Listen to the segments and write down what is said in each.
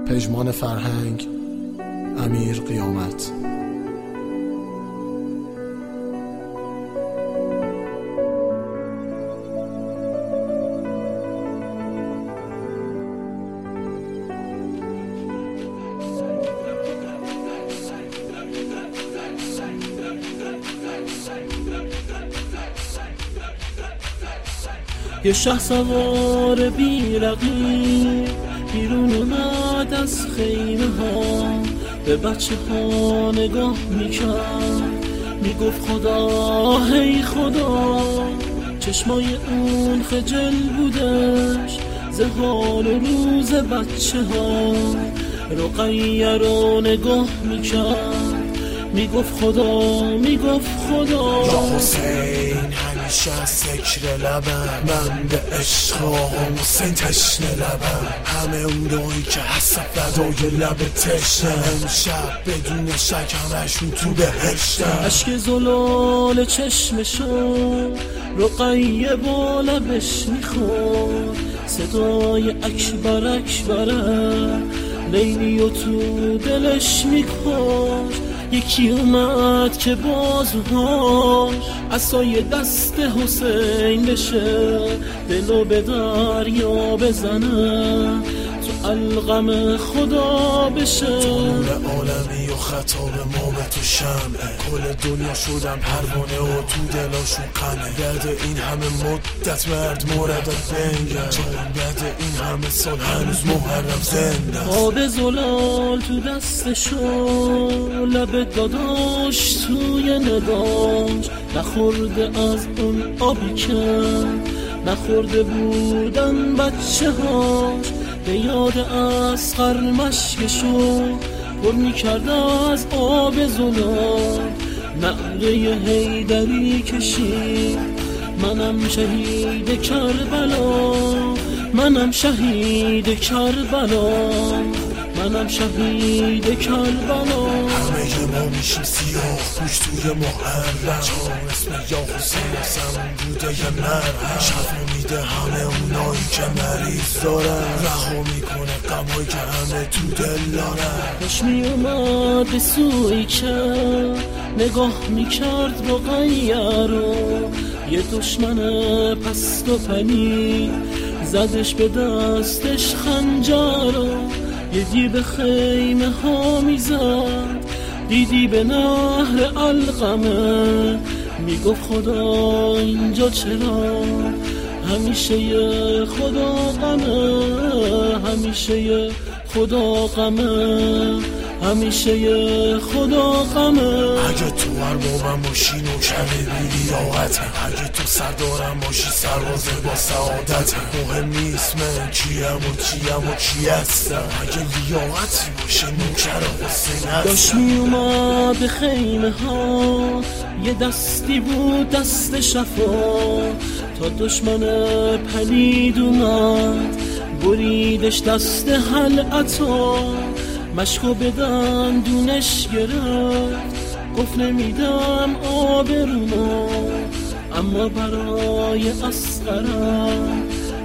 پژمان فرهنگ، امیر قیامت. یه شهسوار بی رقیب بیرون اومد از خیمه ها، به بچه ها نگاه میکرد، میگفت خدا هی خدا. چشمای اون خجل بودش ز حال و روز بچه ها. رقیه رو نگاه میکرد، میگفت خدا، میگفت خدا. یا حسین همیشه از ذکر لبم، من به عشق آقا حسین تشنه لبم. همه اونایی که هستن فدای لب تشنه، امشب بدون شک همشون تو بهشتن. اشک زلال چشمشو رقیه با لبش میخورد، صدای اکبر اکبره لیلی و تو دلش میکشت. یکی اومد که بازوهاش عصای دست حسین بشه، دلو به دریا بزنه، تو القم خدا بشه. تو نور عالمی و خطاب ما به تو شمعه، کل دنیا شدن پروانه و تو دلاشون قمه. بعد این همه مدت مرد مورد بنگه، چون بعد این همه سال هنوز محرم زنده. آب زلال تو دستشو، لب داداش توی نداش، نخورده از اون آبی که نخورده بودن بچه هاش. به یاد اصغر مشکشو پر میکرد از آب زلال، نعره حیدری کشید منم شهید کربلا، منم شهید کربلا، منم شهید کربلا. همه ما میشیم سیاه پوش توی محرم، چون اسم یا حسین اسم بوده یه مرهم. شفا میده همه اونایی که مریض دارن، رها میکنه غمایی که همه تو دل دارن. داشت میومد به سوی که نگاه میکرد رقیه رو، یه دشمن پست و پنی زدش به دستش خنجر رو. یه دیب خیمه ها میزد، دیدی به نهر القمه، میگفت خدا اینجا چرا همیشه یه خدا غمه، همیشه یه خدا غمه، همیشه یه خدا غمه. اگه تو اربابم باشی نوکر بی‌لیاقته، اگه تو سردارم باشی سرباز با سعادت. مهم نیست من کیم و چیم و کی هستم، اگه لیاقتی باشه نوکر حسین هستم. داشت میومد به خیمه ها، یه دستی بود دست شفا، تا دشمن پلید اومد بریدش دست حلعتا. مشکو به دندونش گرفت، گفت نمیدم آبرومو، اما برای اصغرم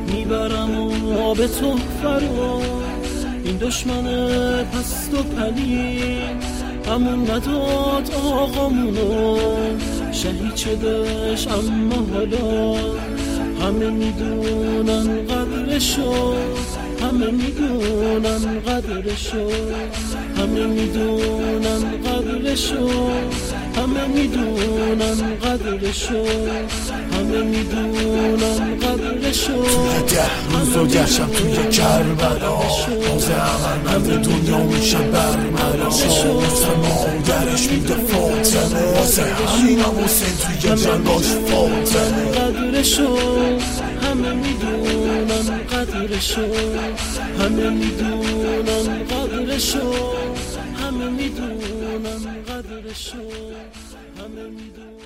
میبرم آب تحفه رو. این دشمن پست و پلید همون نداد آقامونو، شهید شدش اما حالا همه میدونن قدرشو، همه میدونن قدرشو، همه میدونن قدرشو، همه میدونن قدرشو، همه میدونن قدرشو. توی 10 روز و گشتم توی کربلا، تازه عملمند دنیا میشه برملا. شامت مادرش میده فاطمه، واسه همینم حسین توی جنگاش فاطمه. قدرشو همه میدونن قدرشو، همه میدونن قدرشو، همه میدونن قدرشو، همه میدونن.